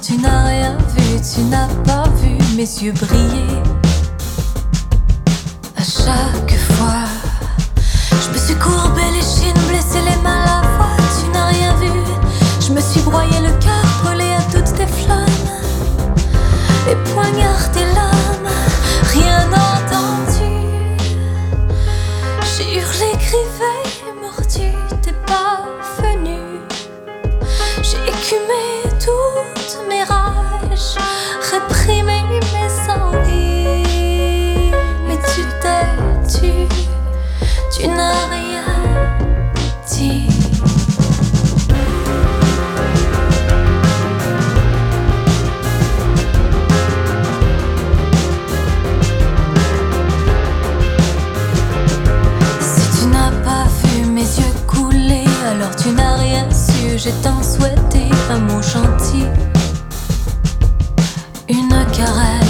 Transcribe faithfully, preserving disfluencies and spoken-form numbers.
tu n'as rien vu, tu n'as pas vu mes yeux briller. À chaque fois, je me suis courbé les chines, blessé les mains, la voix, tu n'as rien vu. Je me suis broyé le cœur, brûlé à toutes tes flammes, et poignardé l'âme, rien entendu. J'ai hurlé, crié, mordu, t'es pas venu. J'ai écumé toutes mes rages, réprimé mes envies. Mais tu t'es tu, tu n'as rien dit. Si tu n'as pas vu mes yeux couler, alors tu n'as rien su. J'ai tant souhaité un mot gentil, une caresse.